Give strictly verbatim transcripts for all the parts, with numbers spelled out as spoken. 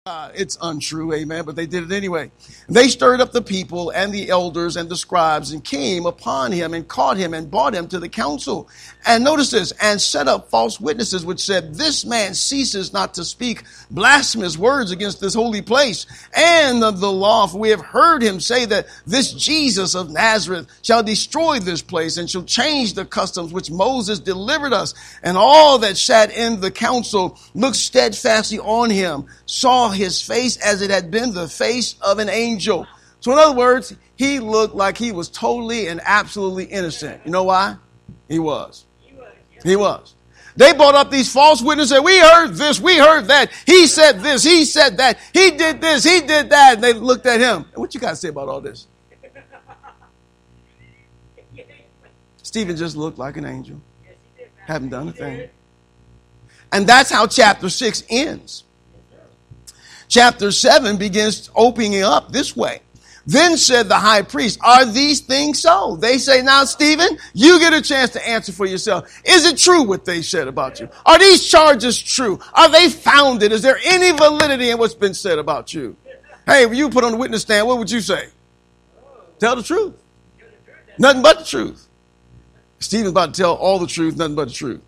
Uh, it's untrue, amen, but they did it anyway. They stirred up the people and the elders and the scribes and came upon him and caught him and brought him to the council. And notice this, and set up false witnesses which said, this man ceases not to speak blasphemous words against this holy place and of the law. For we have heard him say that this Jesus of Nazareth shall destroy this place and shall change the customs which Moses delivered us. And all that sat in the council looked steadfastly on him, saw his face as it had been the face of an angel. So in other words, he looked like he was totally and absolutely innocent. You know why? He was. He was. They brought up these false witnesses. We heard this. We heard that. He said this. He said that. He did this. He did that. And they looked at him. What you got to say about all this? Stephen just looked like an angel. Haven't done a thing. And that's how chapter six ends. Chapter seven begins opening up this way. Then said the high priest, are these things so? They say, now, Stephen, you get a chance to answer for yourself. Is it true what they said about you? Are these charges true? Are they founded? Is there any validity in what's been said about you? Hey, if you put on the witness stand, what would you say? Tell the truth. Nothing but the truth. Stephen's about to tell all the truth, nothing but the truth.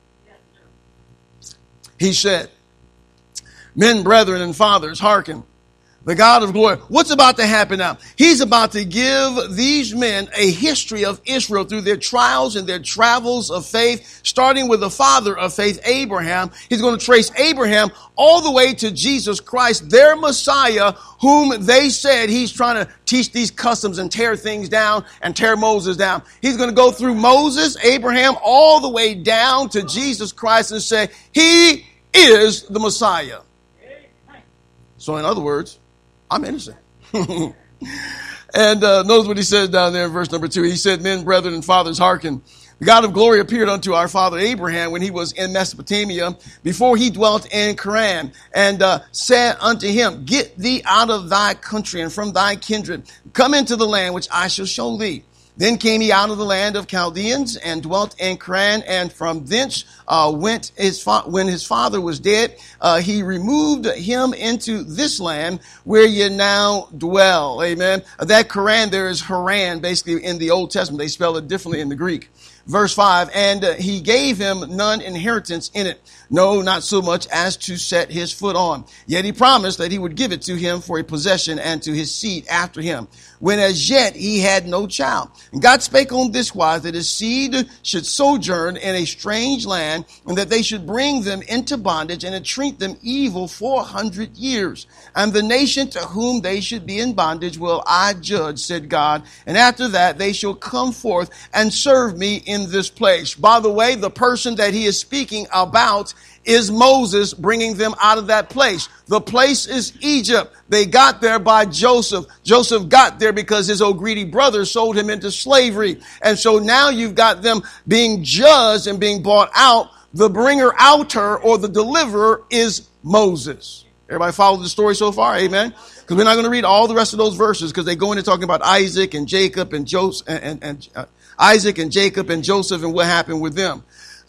He said, men, brethren, and fathers, hearken. The God of glory. What's about to happen now? He's about to give these men a history of Israel through their trials and their travels of faith, starting with the father of faith, Abraham. He's going to trace Abraham all the way to Jesus Christ, their Messiah, whom they said he's trying to teach these customs and tear things down and tear Moses down. He's going to go through Moses, Abraham, all the way down to Jesus Christ and say, he is the Messiah. So in other words, I'm innocent. And uh, notice what he says down there in verse number two. He said, men, brethren, and fathers, hearken. The God of glory appeared unto our father Abraham when he was in Mesopotamia, before he dwelt in Haran, and uh, said unto him, get thee out of thy country and from thy kindred. Come into the land which I shall show thee. Then came he out of the land of Chaldeans and dwelt in Haran, and from thence uh, went his fa- when his father was dead, uh, he removed him into this land where ye now dwell. Amen. That Haran there is Haran, basically in the Old Testament. They spell it differently in the Greek. Verse five, and uh, he gave him none inheritance in it, no, not so much as to set his foot on. Yet he promised that he would give it to him for a possession and to his seed after him, when as yet he had no child. And God spake on this wise, that his seed should sojourn in a strange land, and that they should bring them into bondage and entreat them evil four hundred years. And the nation to whom they should be in bondage will I judge, said God. And after that they shall come forth and serve me in this place. By the way, the person that he is speaking about is Moses, bringing them out of that place. The place is Egypt. They got there by Joseph. Joseph got there because his old greedy brother sold him into slavery. And so now you've got them being judged and being brought out. The bringer outer or the deliverer is Moses. Everybody follow the story so far? Amen. Because we're not going to read all the rest of those verses, because they go into talking about Isaac and Jacob and Joseph and, and, and uh, Isaac and Jacob and Joseph and what happened with them.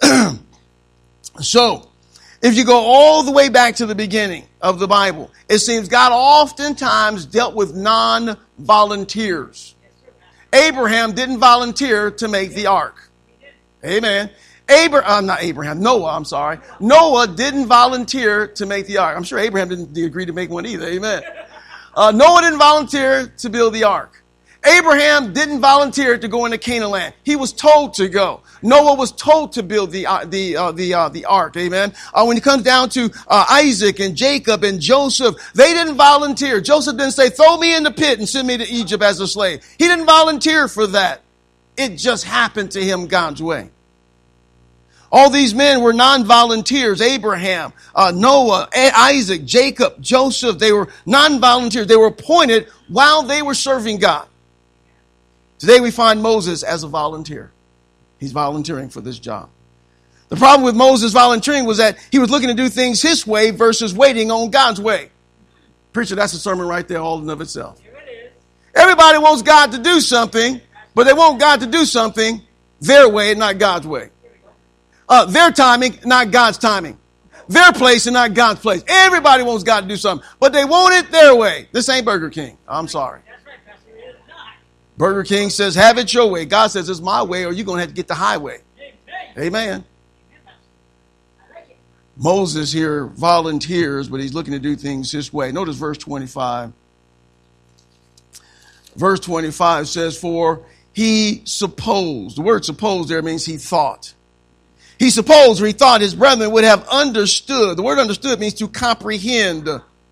So, if you go all the way back to the beginning of the Bible, it seems God oftentimes dealt with non-volunteers. Abraham didn't volunteer to make the ark. Amen. Abraham, uh, not Abraham, Noah, I'm sorry. Noah didn't volunteer to make the ark. I'm sure Abraham didn't agree to make one either. Amen. Uh, Noah didn't volunteer to build the ark. Abraham didn't volunteer to go into Canaan land. He was told to go. Noah was told to build the uh, the uh, the uh, the ark. Amen. Uh, when it comes down to uh, Isaac and Jacob and Joseph, they didn't volunteer. Joseph didn't say, "Throw me in the pit and send me to Egypt as a slave." He didn't volunteer for that. It just happened to him God's way. All these men were non-volunteers. Abraham, uh, Noah, Isaac, Jacob, Joseph. They were non-volunteers. They were appointed while they were serving God. Today we find Moses as a volunteer. He's volunteering for this job. The problem with Moses volunteering was that he was looking to do things his way versus waiting on God's way. Preacher, that's a sermon right there all in of itself. Everybody wants God to do something, but they want God to do something their way, not God's way. Uh, their timing, not God's timing. their place and not God's place. Everybody wants God to do something, but they want it their way. This ain't Burger King. I'm sorry. Burger King says, have it your way. God says, it's my way, or you're going to have to get the highway. Amen. Moses here volunteers, but he's looking to do things his way. Notice verse twenty-five. Verse twenty-five says, for he supposed, the word supposed there means he thought. He supposed, or he thought his brethren would have understood. The word understood means to comprehend.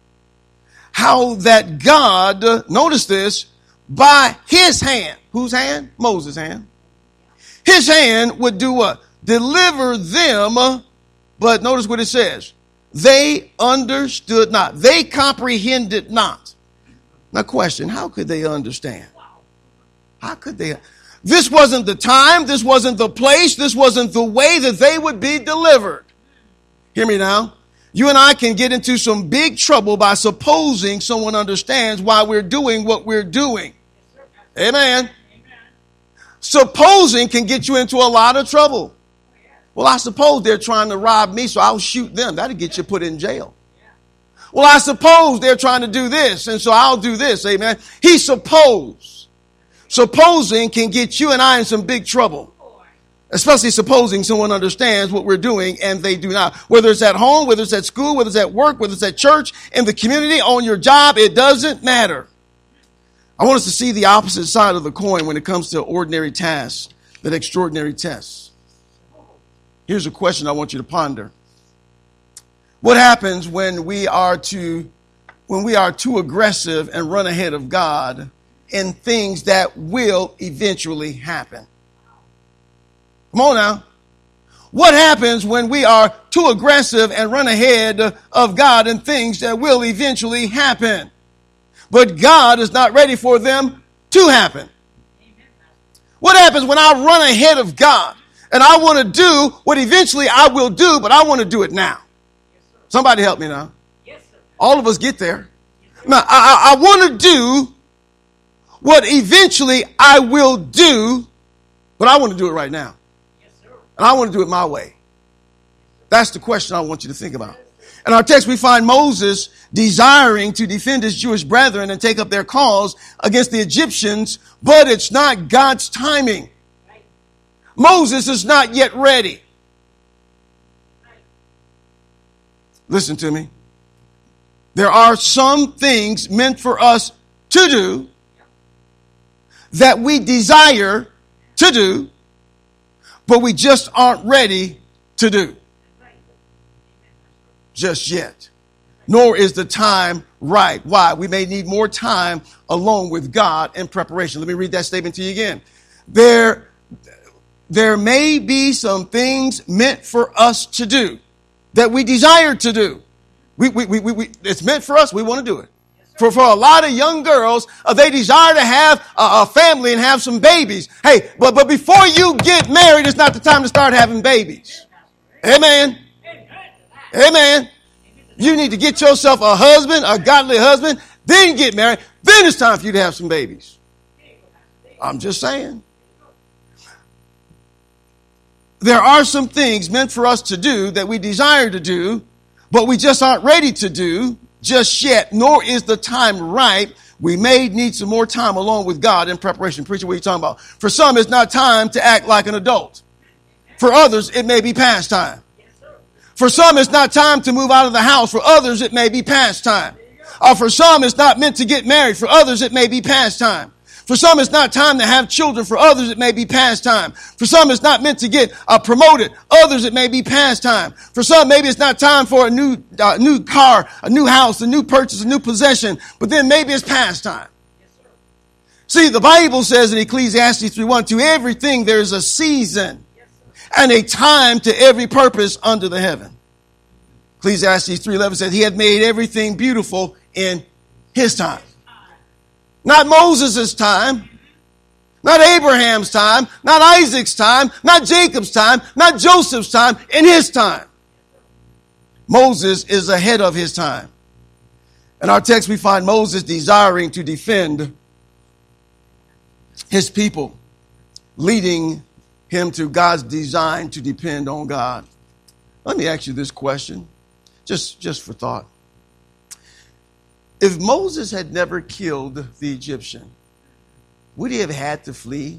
How that God, notice this, by his hand. Whose hand? Moses' hand. His hand would do what? Deliver them. But notice what it says. They understood not. They comprehended not. Now question, how could they understand? How could they? This wasn't the time. This wasn't the place. This wasn't the way that they would be delivered. Hear me now. You and I can get into some big trouble by supposing someone understands why we're doing what we're doing. Amen. Supposing can get you into a lot of trouble. Well, I suppose they're trying to rob me, so I'll shoot them. That'll get you put in jail. Well, I suppose they're trying to do this, and so I'll do this. Amen. He supposed. Supposing can get you and I in some big trouble. Especially supposing someone understands what we're doing and they do not. Whether it's at home, whether it's at school, whether it's at work, whether it's at church, in the community, on your job, it doesn't matter. I want us to see the opposite side of the coin when it comes to ordinary tasks than extraordinary tests. Here's a question I want you to ponder. What happens when we are to, when we are too aggressive and run ahead of God in things that will eventually happen? Come on now. What happens when we are too aggressive and run ahead of God in things that will eventually happen? But God is not ready for them to happen. What happens when I run ahead of God and I want to do what eventually I will do, but I want to do it now? Somebody help me now. All of us get there. Now, I, I, I want to do what eventually I will do, but I want to do it right now. And I want to do it my way. That's the question I want you to think about. In our text, we find Moses desiring to defend his Jewish brethren and take up their cause against the Egyptians, but it's not God's timing. Moses is not yet ready. Listen to me. There are some things meant for us to do that we desire to do, but we just aren't ready to do just yet. Nor is the time right. Why? We may need more time alone with God in preparation. Let me read that statement to you again. There, there may be some things meant for us to do that we desire to do. We, we, we, we, we, it's meant for us. We want to do it. For, for a lot of young girls, uh, they desire to have a, a family and have some babies. Hey, but, but before you get married, it's not the time to start having babies. Amen. Amen. You need to get yourself a husband, a godly husband, then get married. Then it's time for you to have some babies. I'm just saying. There are some things meant for us to do that we desire to do, but we just aren't ready to do just yet, nor is the time right. We may need some more time along with God in preparation. Preacher, what are you talking about? For some, it's not time to act like an adult. For others, it may be past time. For some, it's not time to move out of the house. For others, it may be past time. Uh, for some, it's not meant to get married. For others, it may be past time. For some, it's not time to have children. For others, it may be past time. For some, it's not meant to get uh, promoted. Others, it may be past time. For some, maybe it's not time for a new uh, new car, a new house, a new purchase, a new possession. But then maybe it's past time. Yes, sir. See, the Bible says in Ecclesiastes three one, to everything there is a season, yes, and a time to every purpose under the heaven. Ecclesiastes three eleven says he had made everything beautiful in his time. Not Moses' time, not Abraham's time, not Isaac's time, not Jacob's time, not Joseph's time, in his time. Moses is ahead of his time. In our text, we find Moses desiring to defend his people, leading him to God's design to depend on God. Let me ask you this question. just, just for thought. If Moses had never killed the Egyptian, would he have had to flee?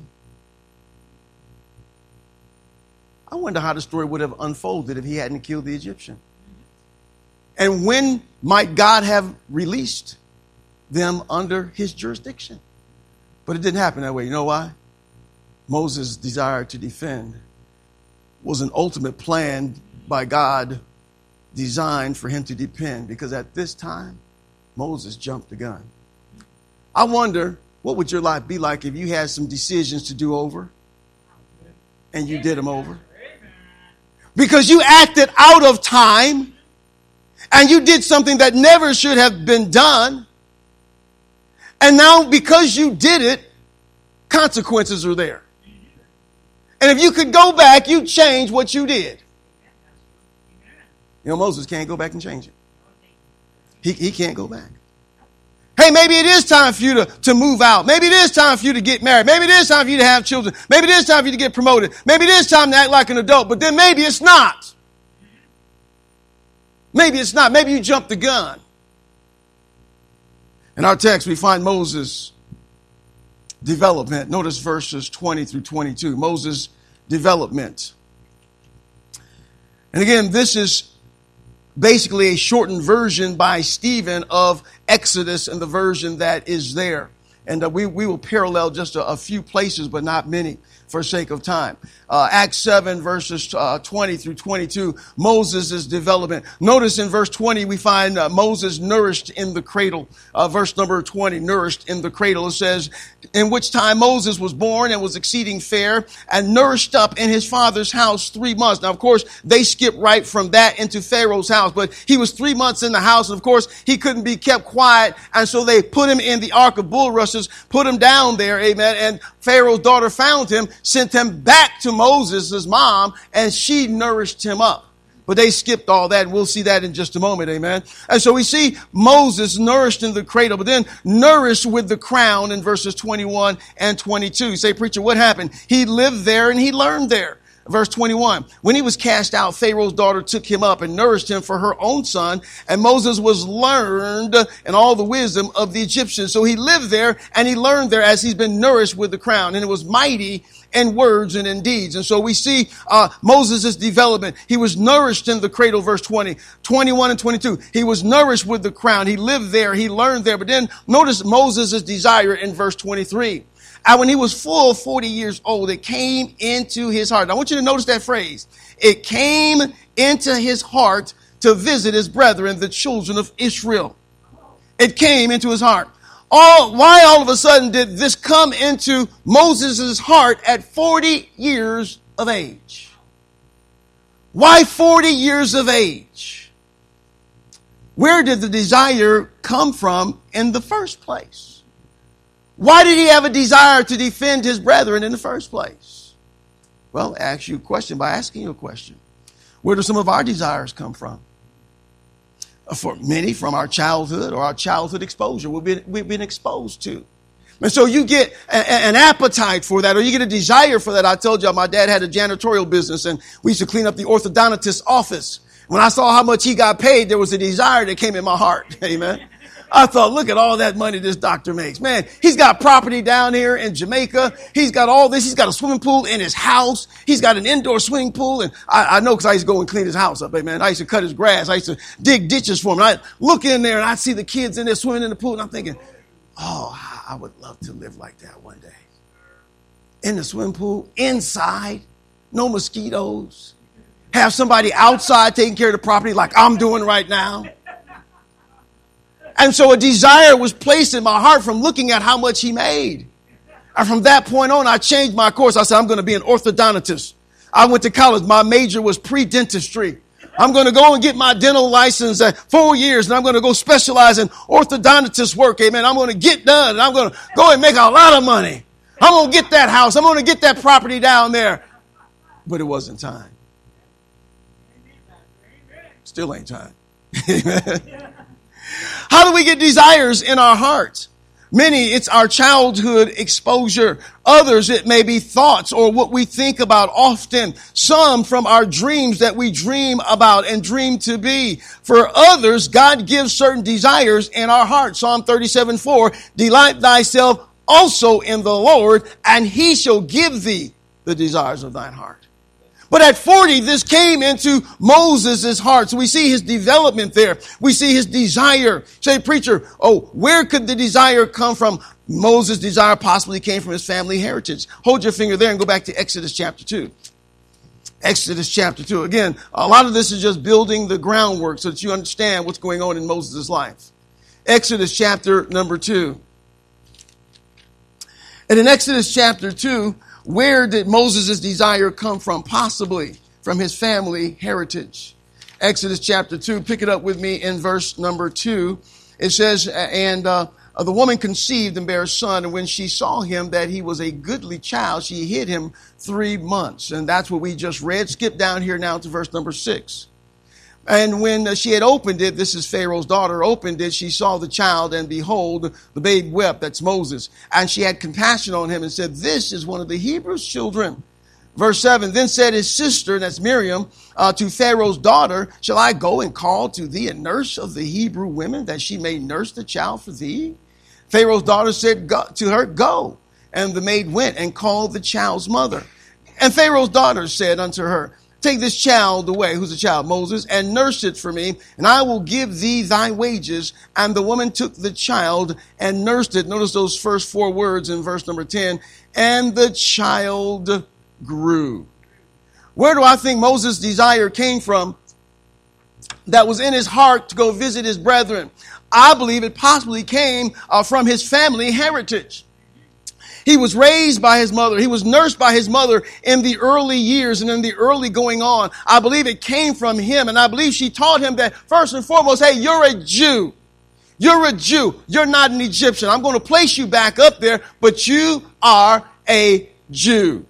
I wonder how the story would have unfolded if he hadn't killed the Egyptian. And when might God have released them under his jurisdiction? But it didn't happen that way. You know why? Moses' desire to defend was an ultimate plan by God, designed for him to depend, because at this time, Moses jumped the gun. I wonder, what would your life be like if you had some decisions to do over and you did them over? Because you acted out of time and you did something that never should have been done. And now because you did it, consequences are there. And if you could go back, you'd change what you did. You know, Moses can't go back and change it. He, he can't go back. Hey, maybe it is time for you to, to move out. Maybe it is time for you to get married. Maybe it is time for you to have children. Maybe it is time for you to get promoted. Maybe it is time to act like an adult, but then maybe it's not. Maybe it's not. Maybe you jumped the gun. In our text, we find Moses' development. Notice verses twenty through twenty-two. Moses' development. And again, this is basically a shortened version by Stephen of Exodus and the version that is there. And uh, we, we will parallel just a, a few places, but not many, for sake of time. Uh, Acts seven, verses uh, twenty through twenty-two, Moses' development. Notice in verse twenty, we find uh, Moses nourished in the cradle. Uh, verse number twenty, nourished in the cradle. It says, in which time Moses was born and was exceeding fair and nourished up in his father's house three months. Now, of course, they skip right from that into Pharaoh's house, but he was three months in the house. And of course, he couldn't be kept quiet. And so they put him in the ark of bulrushes, put him down there. Amen. And Pharaoh's daughter found him, sent him back to Moses, his mom, and she nourished him up. But they skipped all that. We'll see that in just a moment. Amen. And so we see Moses nourished in the cradle, but then nourished with the crown in verses twenty-one and twenty-two. You say, preacher, what happened? He lived there and he learned there. Verse twenty-one, when he was cast out, Pharaoh's daughter took him up and nourished him for her own son. And Moses was learned in all the wisdom of the Egyptians. So he lived there and he learned there as he's been nourished with the crown. And it was mighty in words and in deeds. And so we see uh Moses' development. He was nourished in the cradle, verse twenty, twenty-one and twenty-two. He was nourished with the crown. He lived there. He learned there. But then notice Moses' desire in verse twenty-three. And when he was full forty years old, it came into his heart. Now, I want you to notice that phrase. It came into his heart to visit his brethren, the children of Israel. It came into his heart. All, why all of a sudden did this come into Moses' heart at forty years of age? Why forty years of age? Where did the desire come from in the first place? Why did he have a desire to defend his brethren in the first place? Well, I ask you a question by asking you a question. Where do some of our desires come from? For many, from our childhood or our childhood exposure we've been, we've been exposed to. And so you get a, an appetite for that, or you get a desire for that. I told you my dad had a janitorial business and we used to clean up the orthodontist's office. When I saw how much he got paid, there was a desire that came in my heart. Amen. I thought, look at all that money this doctor makes. Man, he's got property down here in Jamaica. He's got all this. He's got a swimming pool in his house. He's got an indoor swimming pool. And I, I know because I used to go and clean his house up. Hey, man, I used to cut his grass. I used to dig ditches for him. And I'd look in there and I'd see the kids in there swimming in the pool. And I'm thinking, oh, I would love to live like that one day. In the swimming pool, inside, no mosquitoes. Have somebody outside taking care of the property like I'm doing right now. And so a desire was placed in my heart from looking at how much he made. And from that point on, I changed my course. I said, I'm going to be an orthodontist. I went to college. My major was pre-dentistry. I'm going to go and get my dental license at four years, and I'm going to go specialize in orthodontist work. Amen. I'm going to get done, and I'm going to go and make a lot of money. I'm going to get that house. I'm going to get that property down there. But it wasn't time. Still ain't time. Amen. How do we get desires in our hearts? Many, it's our childhood exposure. Others, it may be thoughts or what we think about often. Some from our dreams that we dream about and dream to be. For others, God gives certain desires in our heart. Psalm thirty-seven four, delight thyself also in the Lord, and he shall give thee the desires of thine heart. But at forty, this came into Moses' heart. So we see his development there. We see his desire. Say, preacher, oh, where could the desire come from? Moses' desire possibly came from his family heritage. Hold your finger there and go back to Exodus chapter two. Exodus chapter two. Again, a lot of this is just building the groundwork so that you understand what's going on in Moses' life. Exodus chapter number two. And in Exodus chapter two, where did Moses' desire come from? Possibly from his family heritage. Exodus chapter two, pick it up with me in verse number two. It says, and uh, the woman conceived and bare a son, and when she saw him that he was a goodly child, she hid him three months. And that's what we just read. Skip down here now to verse number six. And when she had opened it, this is Pharaoh's daughter, opened it, she saw the child, and behold, the babe wept. That's Moses. And she had compassion on him and said, this is one of the Hebrews' children. Verse seven, then said his sister, that's Miriam, uh, to Pharaoh's daughter, shall I go and call to thee a nurse of the Hebrew women, that she may nurse the child for thee? Pharaoh's daughter said go, to her, go. And the maid went and called the child's mother. And Pharaoh's daughter said unto her, take this child away. Who's the child? Moses. And nurse it for me, and I will give thee thy wages. And the woman took the child and nursed it. Notice those first four words in verse number ten. And the child grew. Where do I think Moses' desire came from that was in his heart to go visit his brethren? I believe it possibly came uh, from his family heritage. He was raised by his mother. He was nursed by his mother in the early years and in the early going on. I believe it came from him. And I believe she taught him that first and foremost, hey, you're a Jew. You're a Jew. You're not an Egyptian. I'm going to place you back up there, but you are a Jew.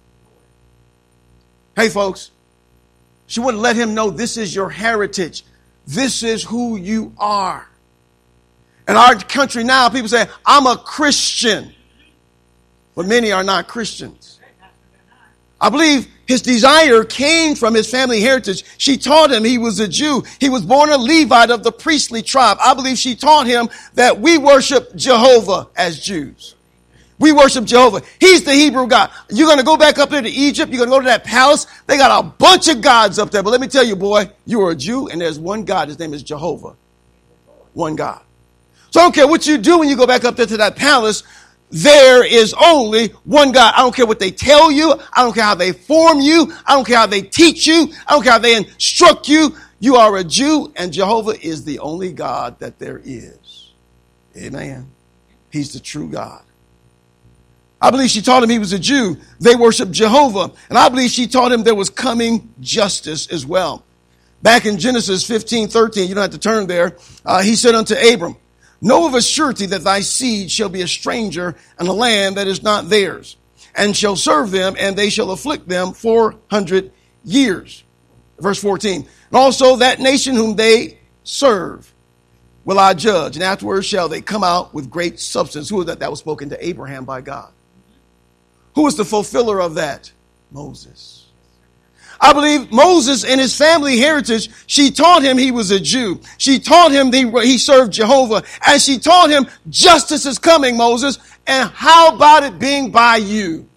Hey, folks, she wouldn't let him know this is your heritage. This is who you are. In our country now, people say, I'm a Christian. But many are not Christians. I believe his desire came from his family heritage. She taught him he was a Jew. He was born a Levite of the priestly tribe. I believe she taught him that we worship Jehovah as Jews. We worship Jehovah. He's the Hebrew God. You're going to go back up there to Egypt. You're going to go to that palace. They got a bunch of gods up there. But let me tell you, boy, you are a Jew and there's one God. His name is Jehovah. One God. So I don't care what you do when you go back up there to that palace. There is only one God. I don't care what they tell you. I don't care how they form you. I don't care how they teach you. I don't care how they instruct you. You are a Jew, and Jehovah is the only God that there is. Amen. He's the true God. I believe she taught him he was a Jew. They worship Jehovah. And I believe she taught him there was coming justice as well. Back in Genesis fifteen thirteen, you don't have to turn there. Uh, he said unto Abram, know of a surety that thy seed shall be a stranger in a land that is not theirs, and shall serve them, and they shall afflict them four hundred years. Verse fourteen. And also that nation whom they serve will I judge, and afterwards shall they come out with great substance. Who was that? That was spoken to Abraham by God. Who was the fulfiller of that? Moses. I believe Moses and his family heritage, she taught him he was a Jew. She taught him he served Jehovah. And she taught him justice is coming, Moses. And how about it being by you?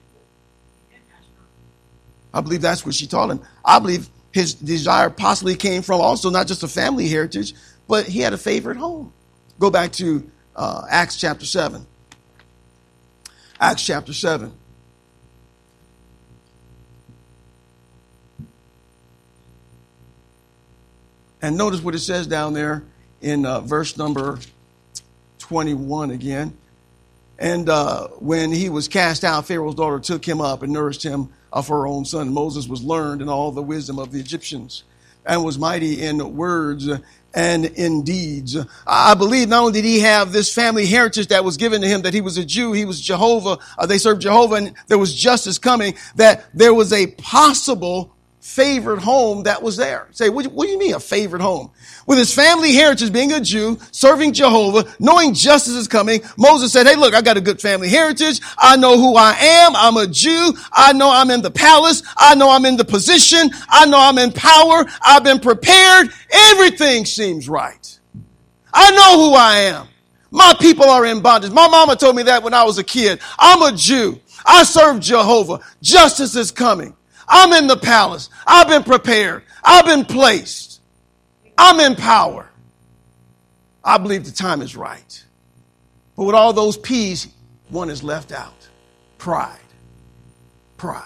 I believe that's what she taught him. I believe his desire possibly came from also not just a family heritage, but he had a favorite home. Go back to uh, Acts chapter seven. Acts chapter seven. And notice what it says down there in uh, verse number twenty-one again. And uh, when he was cast out, Pharaoh's daughter took him up and nourished him of her own son. Moses was learned in all the wisdom of the Egyptians and was mighty in words and in deeds. I believe not only did he have this family heritage that was given to him, that he was a Jew, he was Jehovah, uh, they served Jehovah, and there was justice coming, that there was a possible favored home that was there. Say, what, what do you mean a favored home? With his family heritage being a Jew, serving Jehovah, knowing justice is coming, Moses said, hey, look, I got a good family heritage. I know who I am. I'm a Jew. I know I'm in the palace. I know I'm in the position. I know I'm in power. I've been prepared. Everything seems right. I know who I am. My people are in bondage. My mama told me that when I was a kid. I'm a Jew. I serve Jehovah. Justice is coming. I'm in the palace. I've been prepared. I've been placed. I'm in power. I believe the time is right. But with all those P's, one is left out. Pride. Pride.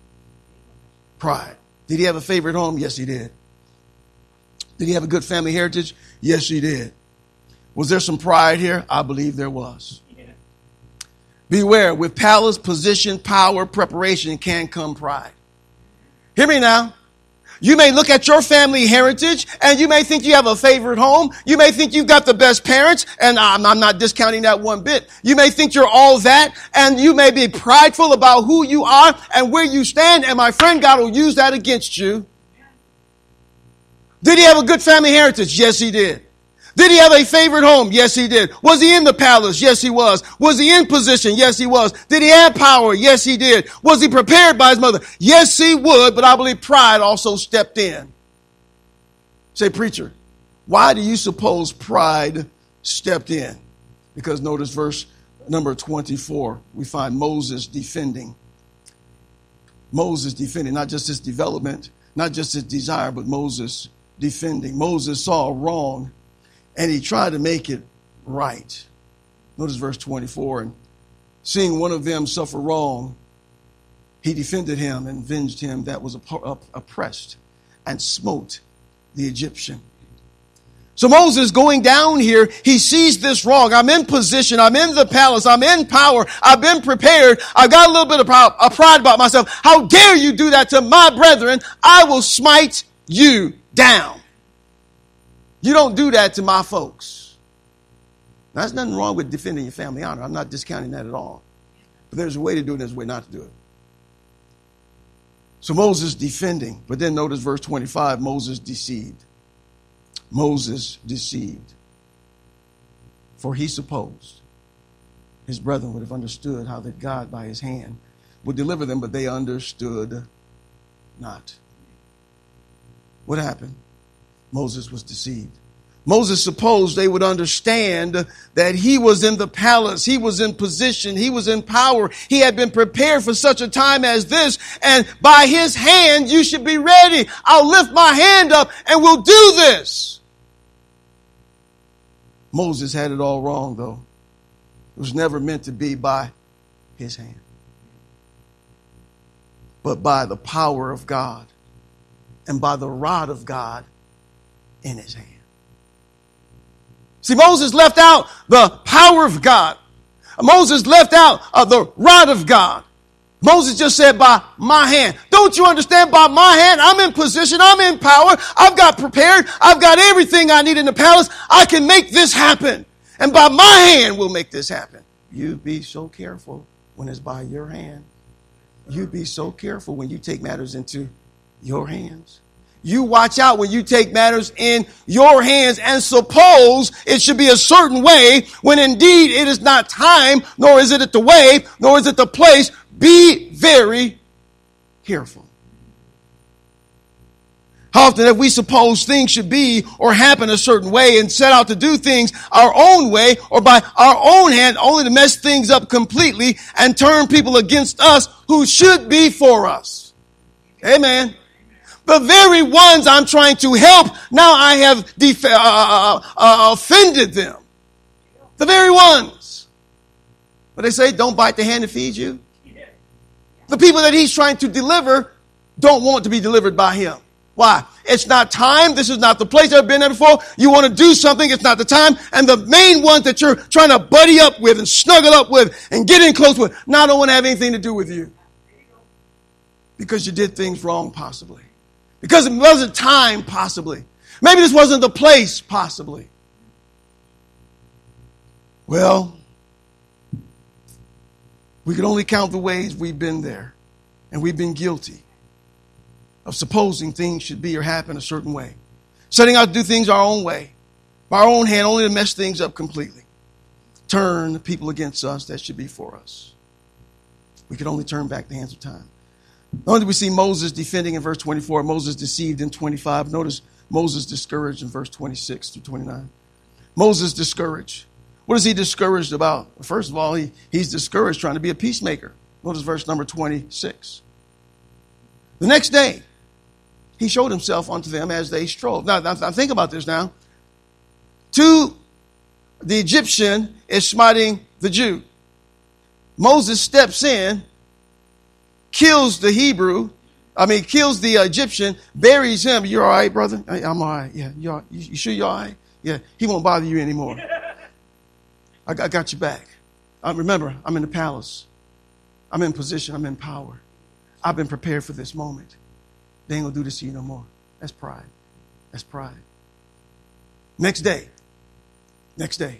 Pride. Did he have a favorite home? Yes, he did. Did he have a good family heritage? Yes, he did. Was there some pride here? I believe there was. Yeah. Beware, with palace, position, power, preparation can come pride. Hear me now. You may look at your family heritage and you may think you have a favorite home. You may think you've got the best parents, and I'm, I'm not discounting that one bit. You may think you're all that, and you may be prideful about who you are and where you stand, and my friend, God will use that against you. Did he have a good family heritage? Yes, he did. Did he have a favorite home? Yes, he did. Was he in the palace? Yes, he was. Was he in position? Yes, he was. Did he have power? Yes, he did. Was he prepared by his mother? Yes, he would, but I believe pride also stepped in. Say, preacher, why do you suppose pride stepped in? Because notice verse number twenty-four, we find Moses defending. Moses defending, not just his development, not just his desire, but Moses defending. Moses saw wrong, and he tried to make it right. Notice verse twenty-four. And seeing one of them suffer wrong, he defended him and avenged him that was oppressed and smote the Egyptian. So Moses going down here, he sees this wrong. I'm in position. I'm in the palace. I'm in power. I've been prepared. I've got a little bit of pride about myself. How dare you do that to my brethren? I will smite you down. You don't do that to my folks. Now, there's nothing wrong with defending your family honor. I'm not discounting that at all. But there's a way to do it and there's a way not to do it. So Moses defending. But then notice verse twenty-five, Moses deceived. Moses deceived. For he supposed his brethren would have understood how that God by his hand would deliver them, but they understood not. What happened? Moses was deceived. Moses supposed they would understand that he was in the palace. He was in position. He was in power. He had been prepared for such a time as this. And by his hand, you should be ready. I'll lift my hand up and we'll do this. Moses had it all wrong, though. It was never meant to be by his hand, but by the power of God and by the rod of God in his hand. See, Moses left out the power of God. Moses left out uh, the rod of God. Moses just said, by my hand. Don't you understand? By my hand, I'm in position. I'm in power. I've got prepared. I've got everything I need in the palace. I can make this happen. And by my hand, we'll make this happen. You be so careful when it's by your hand. You be so careful when you take matters into your hands. You watch out when you take matters in your hands and suppose it should be a certain way when indeed it is not time, nor is it the way, nor is it the place. Be very careful. How often have we supposed things should be or happen a certain way and set out to do things our own way or by our own hand, only to mess things up completely and turn people against us who should be for us? Amen. The very ones I'm trying to help, now I have def- uh, uh, uh, offended them. The very ones. But they say, don't bite the hand that feeds you. The people that he's trying to deliver don't want to be delivered by him. Why? It's not time. This is not the place. I've been there before. You want to do something. It's not the time. And the main ones that you're trying to buddy up with and snuggle up with and get in close with, now don't want to have anything to do with you. Because you did things wrong, possibly. Because it wasn't time, possibly. Maybe this wasn't the place, possibly. Well, we can only count the ways we've been there and we've been guilty. of supposing things should be or happen a certain way. Setting out to do things our own way, by our own hand, only to mess things up completely. Turn people against us that should be for us. We could only turn back the hands of time. Not only do we see Moses defending in verse twenty-four, Moses deceived in twenty-five. Notice Moses discouraged in verse twenty-six through twenty-nine. Moses discouraged. What is he discouraged about? First of all, he, he's discouraged trying to be a peacemaker. Notice verse number twenty-six. The next day, he showed himself unto them as they strove. Now, now, now think about this now. To the Egyptian is smiting the Jew. Moses steps in, kills the Hebrew, I mean, kills the Egyptian, buries him. You're all right, brother? I'm all right. Yeah, you, you, you sure you're all right? Yeah, he won't bother you anymore. I, I got you back. Uh, remember, I'm in the palace. I'm in position. I'm in power. I've been prepared for this moment. They ain't going to do this to you no more. That's pride. That's pride. Next day. Next day.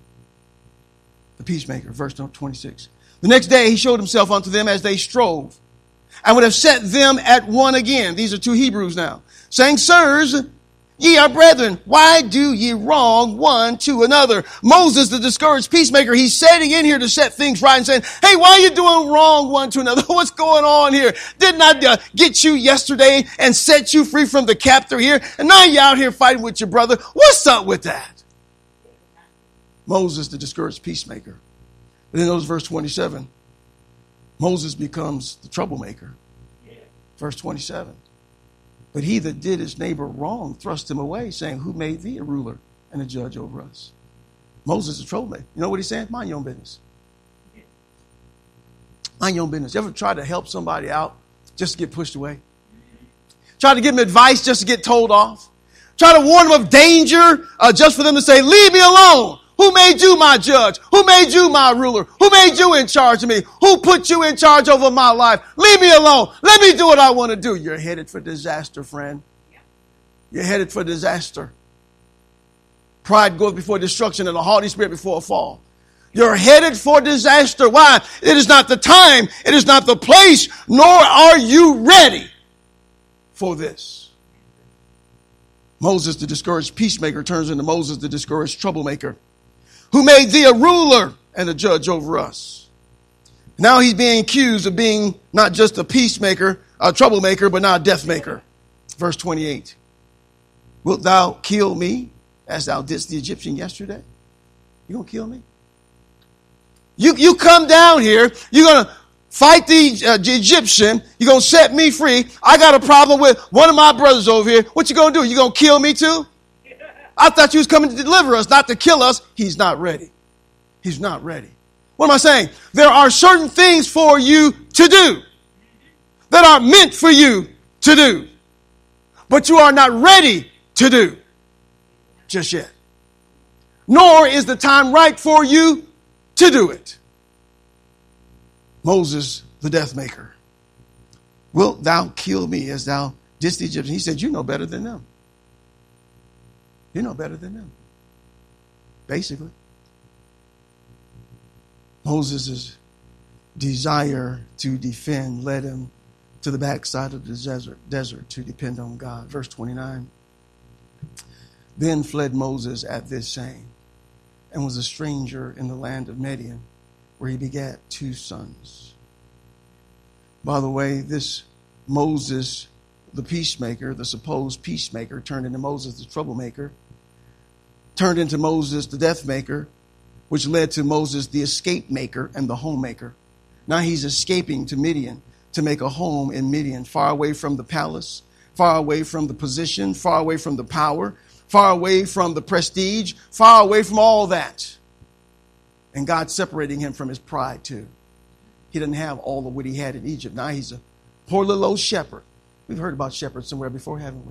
The peacemaker, verse twenty-six. The next day he showed himself unto them as they strove, and would have set them at one again. These are two Hebrews now. Saying, Sirs, ye are brethren, why do ye wrong one to another? Moses, the discouraged peacemaker, he's setting in here to set things right and saying, hey, why are you doing wrong one to another? What's going on here? Didn't I uh, get you yesterday and set you free from the captor here? And now you're out here fighting with your brother. What's up with that? Moses, the discouraged peacemaker. But then notice verse twenty-seven. Moses becomes the troublemaker. Verse twenty-seven. But he that did his neighbor wrong thrust him away, saying, who made thee a ruler and a judge over us? Moses is a troublemaker. You know what he's saying? Mind your own business. Mind your own business. You ever try to help somebody out just to get pushed away? Try to give them advice just to get told off? Try to warn them of danger uh, just for them to say, leave me alone. Who made you my judge? Who made you my ruler? Who made you in charge of me? Who put you in charge over my life? Leave me alone. Let me do what I want to do. You're headed for disaster, friend. You're headed for disaster. Pride goes before destruction and a haughty spirit before a fall. You're headed for disaster. Why? It is not the time. It is not the place. Nor are you ready for this. Moses, the discouraged peacemaker, turns into Moses, the discouraged troublemaker. Who made thee a ruler and a judge over us? Now he's being accused of being not just a peacemaker, a troublemaker, but now a death maker. Verse twenty-eight. Wilt thou kill me as thou didst the Egyptian yesterday? You gonna kill me? You, you come down here. You're going to fight the, uh, the Egyptian. You're going to set me free. I got a problem with one of my brothers over here. What you going to do? You going to kill me too? I thought you was coming to deliver us, not to kill us. He's not ready. He's not ready. What am I saying? There are certain things for you to do that are meant for you to do, but you are not ready to do just yet. Nor is the time right for you to do it. Moses, the death maker. Wilt thou kill me as thou didst the Egyptian? He said, you know better than them. You know better than them. Basically. Moses' desire to defend led him to the backside of the desert, desert to depend on God. Verse twenty-nine. Then fled Moses at this saying, and was a stranger in the land of Midian, where he begat two sons. By the way, this Moses, the peacemaker, the supposed peacemaker, turned into Moses, the troublemaker, turned into Moses, the death maker, which led to Moses, the escape maker and the homemaker. Now he's escaping to Midian to make a home in Midian, far away from the palace, far away from the position, far away from the power, far away from the prestige, far away from all that. And God separating him from his pride too. He didn't have all of what he had in Egypt. Now he's a poor little old shepherd. We've heard about shepherds somewhere before, haven't we?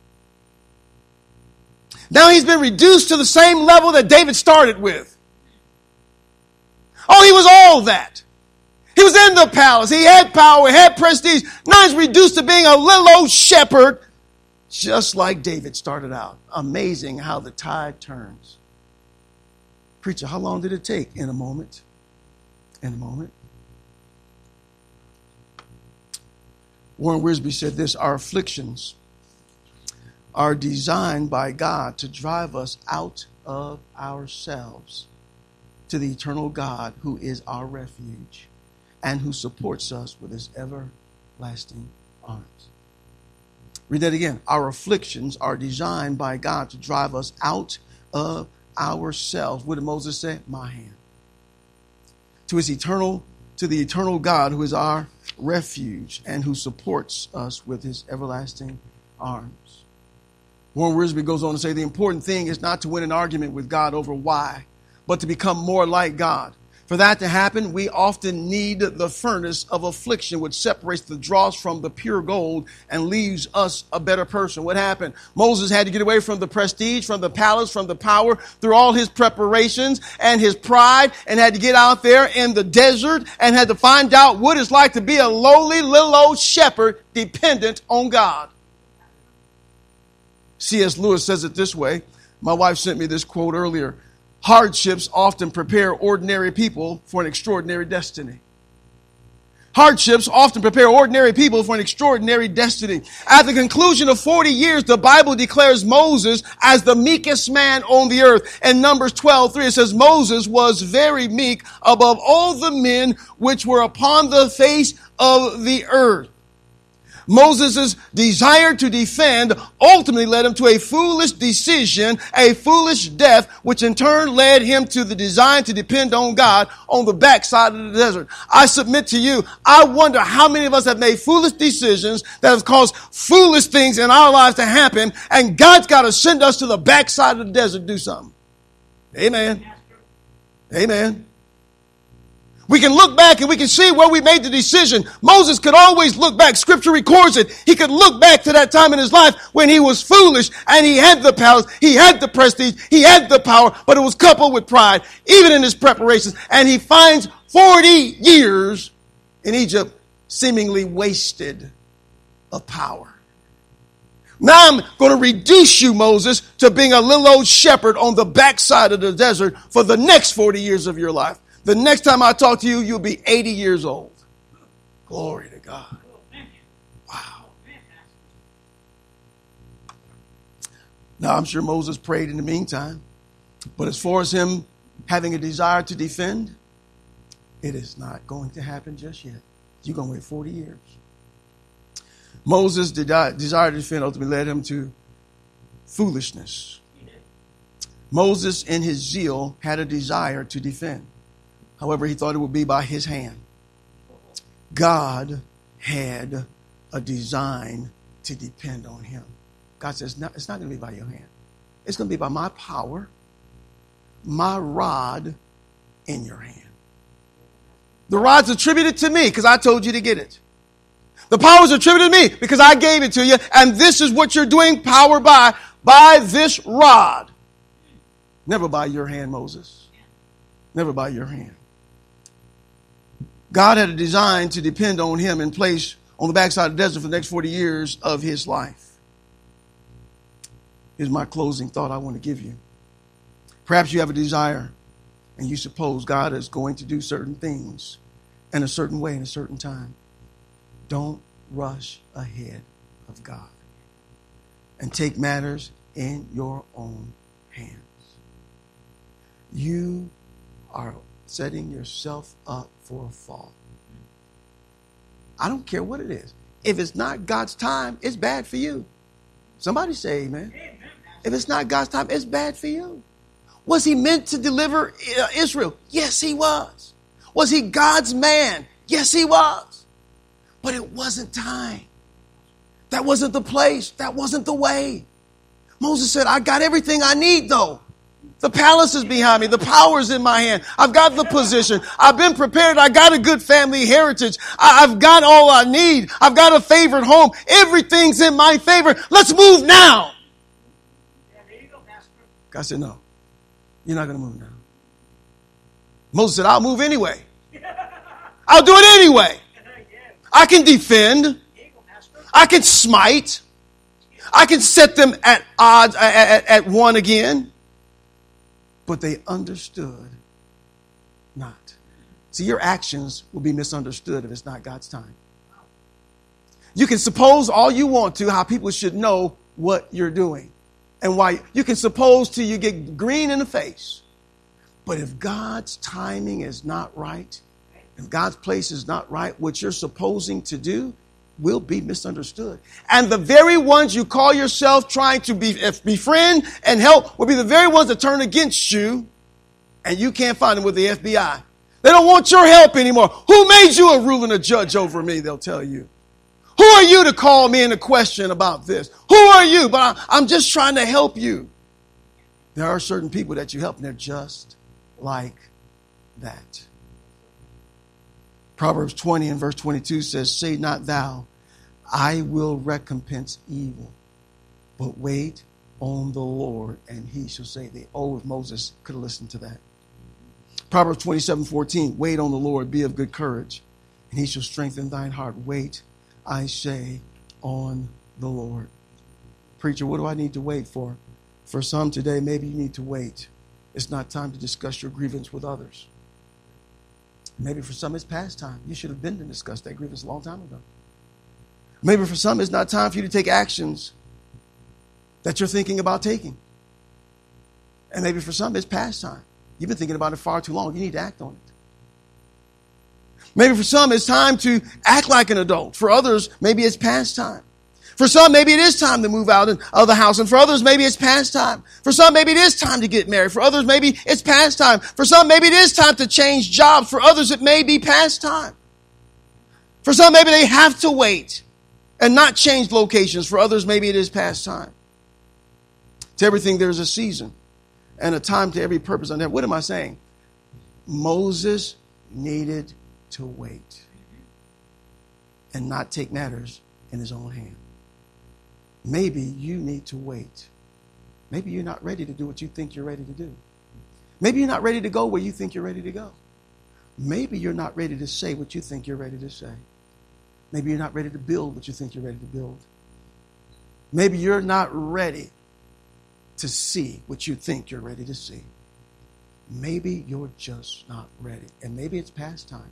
Now he's been reduced to the same level that David started with. Oh, he was all that. He was in the palace. He had power, he had prestige. Now he's reduced to being a little old shepherd, just like David started out. Amazing how the tide turns. Preacher, how long did it take? In a moment. In a moment. Warren Wiersbe said this: our afflictions are designed by God to drive us out of ourselves to the eternal God who is our refuge and who supports us with his everlasting arms. Read that again. Our afflictions are designed by God to drive us out of ourselves. What did Moses say? My hand. To his eternal, to the eternal God who is our refuge and who supports us with his everlasting arms. Warren Wiersbe goes on to say the important thing is not to win an argument with God over why, but to become more like God. For that to happen, we often need the furnace of affliction, which separates the dross from the pure gold and leaves us a better person. What happened? Moses had to get away from the prestige, from the palace, from the power, through all his preparations and his pride, and had to get out there in the desert and had to find out what it's like to be a lowly little old shepherd dependent on God. C S Lewis says it this way. My wife sent me this quote earlier. Hardships often prepare ordinary people for an extraordinary destiny. Hardships often prepare ordinary people for an extraordinary destiny. At the conclusion of forty years, the Bible declares Moses as the meekest man on the earth. In Numbers twelve three, it says, Moses was very meek above all the men which were upon the face of the earth. Moses' desire to defend ultimately led him to a foolish decision, a foolish death, which in turn led him to the desire to depend on God on the backside of the desert. I submit to you, I wonder how many of us have made foolish decisions that have caused foolish things in our lives to happen, and God's got to send us to the backside of the desert to do something. Amen. Amen. We can look back and we can see where we made the decision. Moses could always look back. Scripture records it. He could look back to that time in his life when he was foolish and he had the palace, he had the prestige, he had the power, but it was coupled with pride, even in his preparations. And he finds forty years in Egypt seemingly wasted of power. Now I'm going to reduce you, Moses, to being a little old shepherd on the backside of the desert for the next forty years of your life. The next time I talk to you, you'll be eighty years old. Glory to God. Wow. Now, I'm sure Moses prayed in the meantime. But as far as him having a desire to defend, it is not going to happen just yet. You're going to wait forty years. Moses' desire to defend ultimately led him to foolishness. Moses, in his zeal, had a desire to defend. However, he thought it would be by his hand. God had a design to depend on him. God says, no, it's not going to be by your hand. It's going to be by my power, my rod in your hand. The rod's attributed to me because I told you to get it. The power's attributed to me because I gave it to you. And this is what you're doing power by, by this rod. Never by your hand, Moses. Never by your hand. God had a design to depend on him and place on the backside of the desert for the next forty years of his life. Here's my closing thought I want to give you. Perhaps you have a desire and you suppose God is going to do certain things in a certain way in a certain time. Don't rush ahead of God and take matters in your own hands. You are setting yourself up for a fall. I don't care what it is. If it's not God's time, it's bad for you. Somebody say amen. Amen. If it's not God's time, it's bad for you. Was he meant to deliver Israel? Yes, he was. Was he God's man? Yes, he was. But it wasn't time. That wasn't the place. That wasn't the way. Moses said, I got everything I need though. The palace is behind me. The power is in my hand. I've got the position. I've been prepared. I got a good family heritage. I, I've got all I need. I've got a favored home. Everything's in my favor. Let's move now. God said, no, you're not going to move now. Moses said, I'll move anyway. I'll do it anyway. I can defend. I can smite. I can set them at odds, at, at, at one again. But they understood not. See, your actions will be misunderstood if it's not God's time. You can suppose all you want to how people should know what you're doing and why. You can suppose till you get green in the face. But if God's timing is not right, if God's place is not right, what you're supposing to do will be misunderstood. And the very ones you call yourself trying to be, befriend and help will be the very ones that turn against you, and you can't find them with the F B I. They don't want your help anymore. Who made you a ruler and a judge over me? They'll tell you. Who are you to call me in a question about this? Who are you? But I, I'm just trying to help you. There are certain people that you help, and they're just like that. Proverbs twenty and verse twenty-two says, say not thou, I will recompense evil, but wait on the Lord, and he shall save thee. Oh, if Moses could have listened to that. Proverbs twenty-seven fourteen, wait on the Lord, be of good courage, and he shall strengthen thine heart. Wait, I say, on the Lord. Preacher, what do I need to wait for? For some today, maybe you need to wait. It's not time to discuss your grievance with others. Maybe for some, it's past time. You should have been to discuss that grievance a long time ago. Maybe for some, it's not time for you to take actions that you're thinking about taking. And maybe for some, it's past time. You've been thinking about it far too long. You need to act on it. Maybe for some, it's time to act like an adult. For others, maybe it's past time. For some, maybe it is time to move out of the house. And for others, maybe it's past time. For some, maybe it is time to get married. For others, maybe it's past time. For some, maybe it is time to change jobs. For others, it may be past time. For some, maybe they have to wait and not change locations. For others, maybe it is past time. To everything, there's a season and a time to every purpose on that. What am I saying? Moses needed to wait and not take matters in his own hand. Maybe you need to wait. Maybe you're not ready to do what you think you're ready to do. Maybe you're not ready to go where you think you're ready to go. Maybe you're not ready to say what you think you're ready to say. Maybe you're not ready to build what you think you're ready to build. Maybe you're not ready to see what you think you're ready to see. Maybe you're just not ready. And maybe it's past time.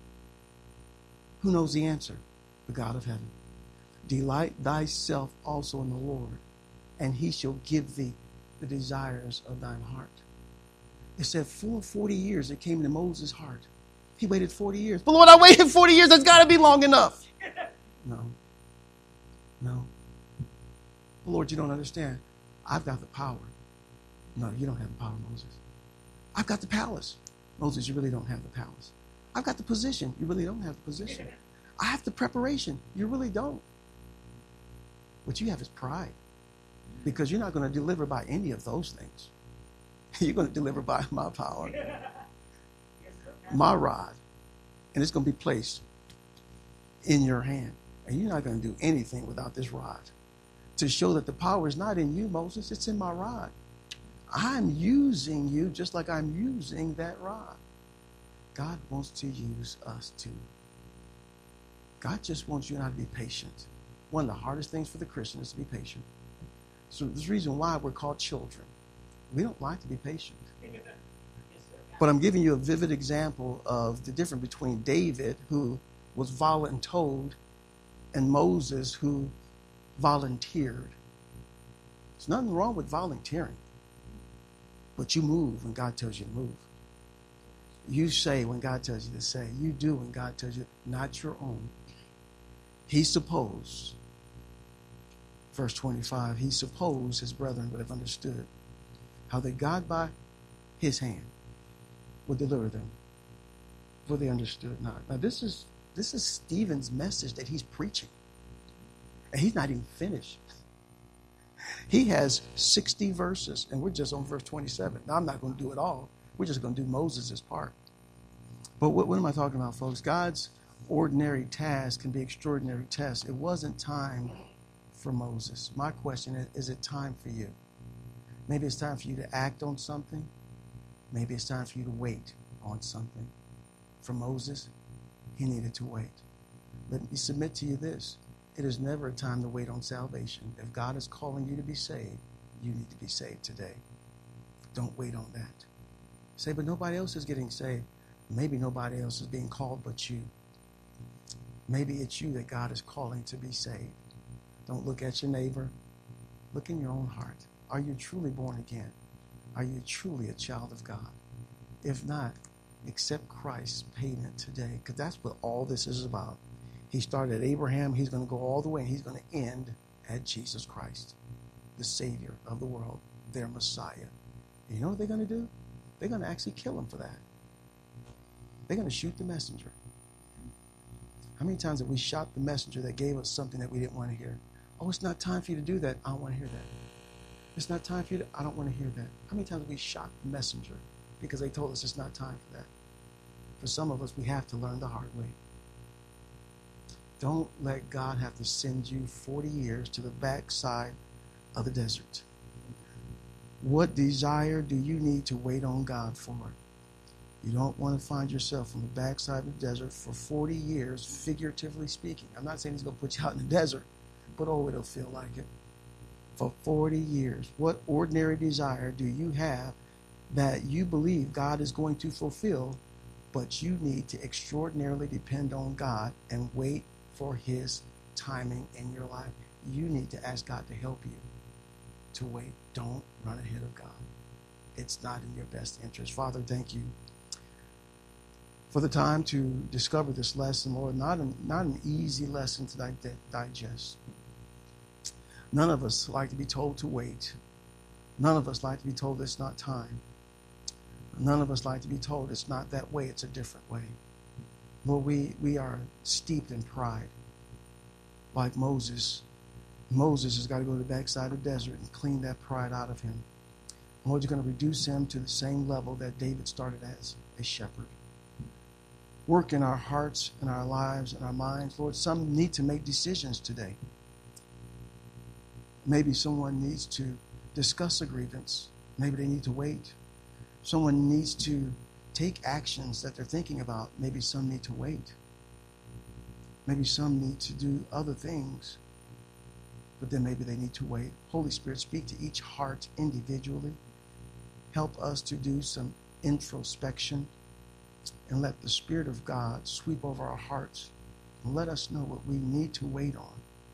Who knows the answer? The God of heaven. Delight thyself also in the Lord, and he shall give thee the desires of thine heart. It said full forty years it came into Moses' heart. He waited forty years. But Lord, I waited forty years. That's got to be long enough. No. No. But Lord, you don't understand. I've got the power. No, you don't have the power, Moses. I've got the palace. Moses, you really don't have the palace. I've got the position. You really don't have the position. I have the preparation. You really don't. What you have is pride, because you're not going to deliver by any of those things. You're going to deliver by my power, my rod, and it's going to be placed in your hand. And you're not going to do anything without this rod to show that the power is not in you, Moses. It's in my rod. I'm using you just like I'm using that rod. God wants to use us too. God just wants you and I to be patient. One of the hardest things for the Christian is to be patient. So there's a reason why we're called children. We don't like to be patient. But I'm giving you a vivid example of the difference between David, who was voluntold, and Moses, who volunteered. There's nothing wrong with volunteering. But you move when God tells you to move. You say when God tells you to say. You do when God tells you, not your own. He supposed, verse twenty-five, he supposed his brethren would have understood how that God by his hand would deliver them, for they understood not. Now this is this is Stephen's message that he's preaching. And he's not even finished. He has sixty verses, and we're just on verse twenty-seven. Now I'm not going to do it all. We're just going to do Moses' part. But what, what am I talking about, folks? God's ordinary task can be extraordinary tests. It wasn't time for Moses. My question is, is it time for you? Maybe it's time for you to act on something. Maybe it's time for you to wait on something. For Moses, he needed to wait. Let me submit to you this. It is never a time to wait on salvation. If God is calling you to be saved, you need to be saved today. Don't wait on that. Say, but nobody else is getting saved. Maybe nobody else is being called but you. Maybe it's you that God is calling to be saved. Don't look at your neighbor. Look in your own heart. Are you truly born again? Are you truly a child of God? If not, accept Christ's payment today, because that's what all this is about. He started at Abraham. He's going to go all the way, and he's going to end at Jesus Christ, the Savior of the world, their Messiah. And you know what they're going to do? They're going to actually kill him for that. They're going to shoot the messenger. How many times have we shot the messenger that gave us something that we didn't want to hear? Oh, it's not time for you to do that. I don't want to hear that. It's not time for you to, I don't want to hear that. How many times have we shot the messenger because they told us it's not time for that? For some of us, we have to learn the hard way. Don't let God have to send you forty years to the backside of the desert. What desire do you need to wait on God for? You don't want to find yourself on the backside of the desert for forty years, figuratively speaking. I'm not saying he's going to put you out in the desert, but oh, it'll feel like it. For forty years, what ordinary desire do you have that you believe God is going to fulfill, but you need to extraordinarily depend on God and wait for his timing in your life? You need to ask God to help you to wait. Don't run ahead of God. It's not in your best interest. Father, thank you for the time to discover this lesson, Lord. Not an, not an easy lesson to di- digest. None of us like to be told to wait. None of us like to be told it's not time. None of us like to be told it's not that way, it's a different way. Lord, we, we are steeped in pride. Like Moses. Moses has got to go to the backside of the desert and clean that pride out of him. Lord, you're going to reduce him to the same level that David started as, a shepherd. Work in our hearts and our lives and our minds. Lord, some need to make decisions today. Maybe someone needs to discuss a grievance. Maybe they need to wait. Someone needs to take actions that they're thinking about. Maybe some need to wait. Maybe some need to do other things, but then maybe they need to wait. Holy Spirit, speak to each heart individually. Help us to do some introspection and let the Spirit of God sweep over our hearts and let us know what we need to wait on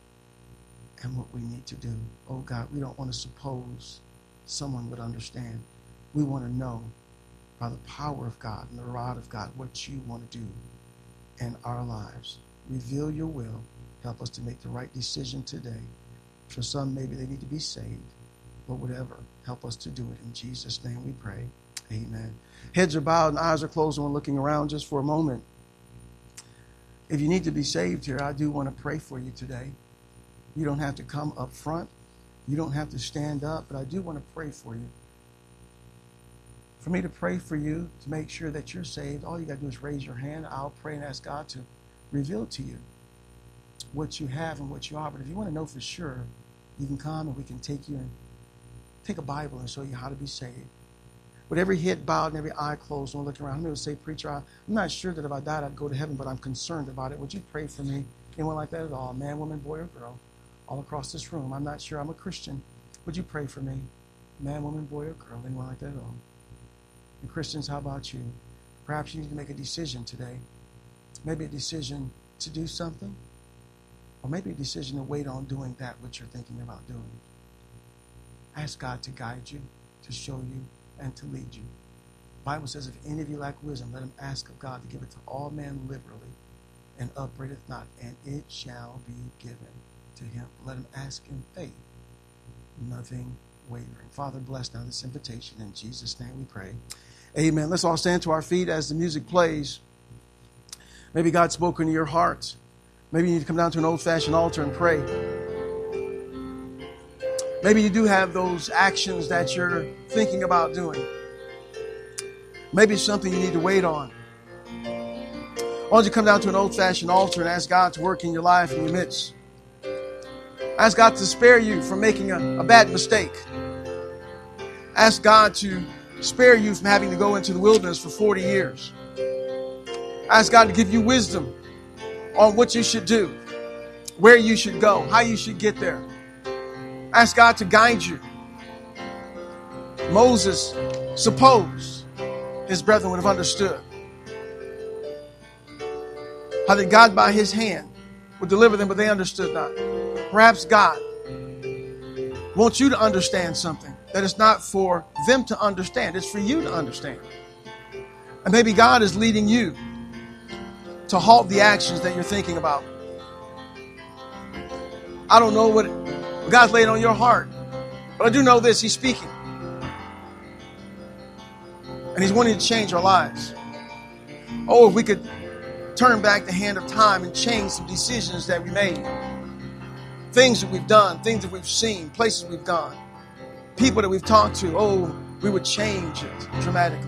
and what we need to do. Oh God, we don't want to suppose someone would understand. We want to know by the power of God and the rod of God what you want to do in our lives. Reveal your will. Help us to make the right decision today. For some, maybe they need to be saved, but whatever, help us to do it. In Jesus' name we pray. Amen. Heads are bowed and eyes are closed, and we're looking around just for a moment. If you need to be saved here, I do want to pray for you today. You don't have to come up front. You don't have to stand up, but I do want to pray for you. For me to pray for you, to make sure that you're saved, all you got to do is raise your hand. I'll pray and ask God to reveal to you what you have and what you are. But if you want to know for sure, you can come and we can take you and take a Bible and show you how to be saved. With every head bowed and every eye closed, and looking around, I'm going to say, preacher, I'm not sure that if I died I'd go to heaven, but I'm concerned about it. Would you pray for me? Anyone like that at all? Man, woman, boy, or girl? All across this room. I'm not sure I'm a Christian. Would you pray for me? Man, woman, boy, or girl? Anyone like that at all? And Christians, how about you? Perhaps you need to make a decision today. Maybe a decision to do something, or maybe a decision to wait on doing that which you're thinking about doing. Ask God to guide you, to show you, and to lead you. The Bible says, if any of you lack wisdom, let him ask of God to give it to all men liberally, and upbraideth not, and it shall be given to him. Let him ask in faith, nothing wavering. Father, bless now this invitation. In Jesus' name we pray. Amen. Let's all stand to our feet as the music plays. Maybe God spoke into your heart. Maybe you need to come down to an old-fashioned altar and pray. Maybe you do have those actions that you're thinking about doing. Maybe it's something you need to wait on. Why don't you come down to an old-fashioned altar and ask God to work in your life, in your midst. Ask God to spare you from making a, a bad mistake. Ask God to spare you from having to go into the wilderness for forty years. Ask God to give you wisdom on what you should do, where you should go, how you should get there. Ask God to guide you. Moses supposed his brethren would have understood. How that God by his hand would deliver them, but they understood not. Perhaps God wants you to understand something that is not for them to understand. It's for you to understand. And maybe God is leading you to halt the actions that you're thinking about. I don't know what God's laid on your heart, but I do know this. He's speaking. And he's wanting to change our lives. Oh, if we could turn back the hand of time and change some decisions that we made. Things that we've done, things that we've seen, places we've gone, people that we've talked to. Oh, we would change it dramatically.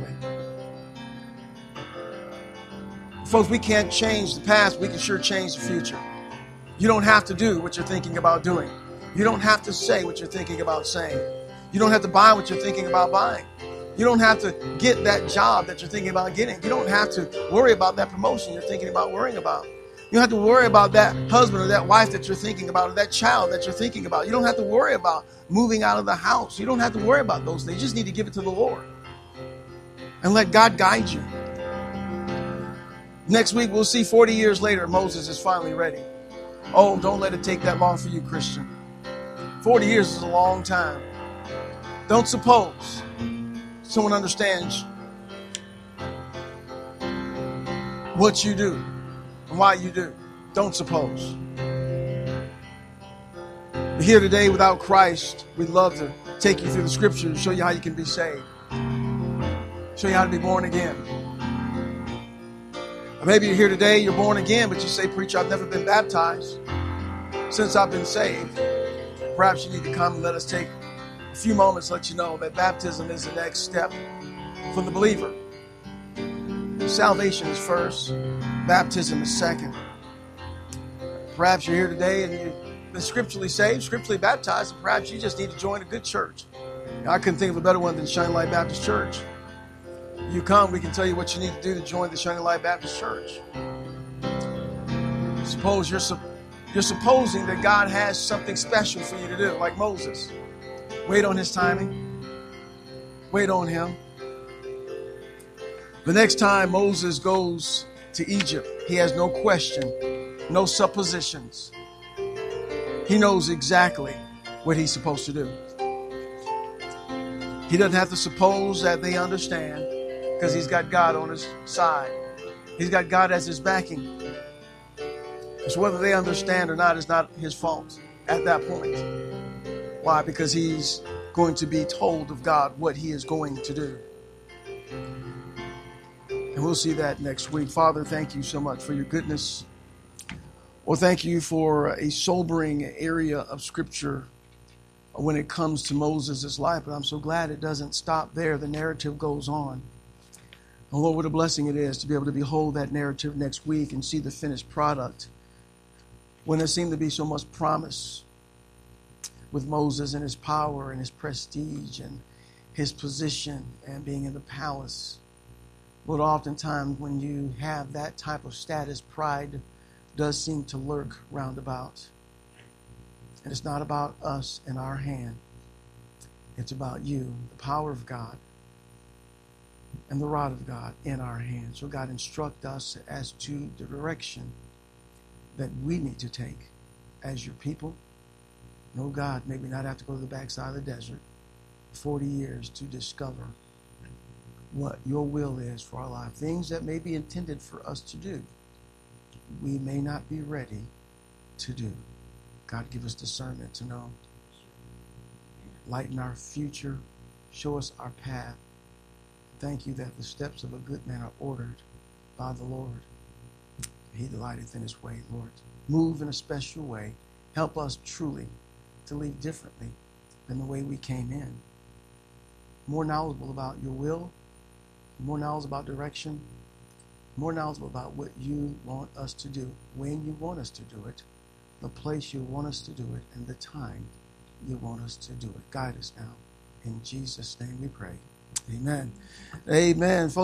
Folks, we can't change the past. We can sure change the future. You don't have to do what you're thinking about doing. You don't have to say what you're thinking about saying. You don't have to buy what you're thinking about buying. You don't have to get that job that you're thinking about getting. You don't have to worry about that promotion you're thinking about worrying about. You don't have to worry about that husband or that wife that you're thinking about or that child that you're thinking about. You don't have to worry about moving out of the house. You don't have to worry about those things. You just need to give it to the Lord and let God guide you. Next week, we'll see forty years later, Moses is finally ready. Oh, don't let it take that long for you, Christian. forty years is a long time. Don't suppose someone understands what you do and why you do. Don't suppose. We're here today without Christ. We'd love to take you through the scriptures, show you how you can be saved, show you how to be born again. Or maybe you're here today, you're born again, but you say, preacher, I've never been baptized since I've been saved. Perhaps you need to come and let us take a few moments to let you know that baptism is the next step for the believer. Salvation is first, baptism is second. Perhaps you're here today and you've been scripturally saved, scripturally baptized, and perhaps you just need to join a good church. Now, I couldn't think of a better one than Shining Light Baptist Church. You come, we can tell you what you need to do to join the Shining Light Baptist Church. Suppose you're, su- you're supposing that God has something special for you to do, like Moses. Wait on his timing. Wait on him. The next time Moses goes to Egypt, he has no question, no suppositions. He knows exactly what he's supposed to do. He doesn't have to suppose that they understand because he's got God on his side. He's got God as his backing. So whether they understand or not is not his fault at that point. Why? Because he's going to be told of God what he is going to do. And we'll see that next week. Father, thank you so much for your goodness. Well, thank you for a sobering area of Scripture when it comes to Moses' life. But I'm so glad it doesn't stop there. The narrative goes on. And Lord, what a blessing it is to be able to behold that narrative next week and see the finished product. When there seemed to be so much promise with Moses and his power and his prestige and his position and being in the palace. But oftentimes when you have that type of status, pride does seem to lurk roundabout. And it's not about us and our hand. It's about you, the power of God, and the rod of God in our hands. So God, instruct us as to the direction that we need to take as your people. No, God, maybe not have to go to the backside of the desert forty years to discover what your will is for our life. Things that may be intended for us to do, we may not be ready to do. God, give us discernment to know. Lighten our future. Show us our path. Thank you that the steps of a good man are ordered by the Lord. He delighteth in his way, Lord. Move in a special way. Help us truly to leave differently than the way we came in. More knowledgeable about your will, more knowledgeable about direction, more knowledgeable about what you want us to do, when you want us to do it, the place you want us to do it, and the time you want us to do it. Guide us now. In Jesus' name we pray. Amen. Amen.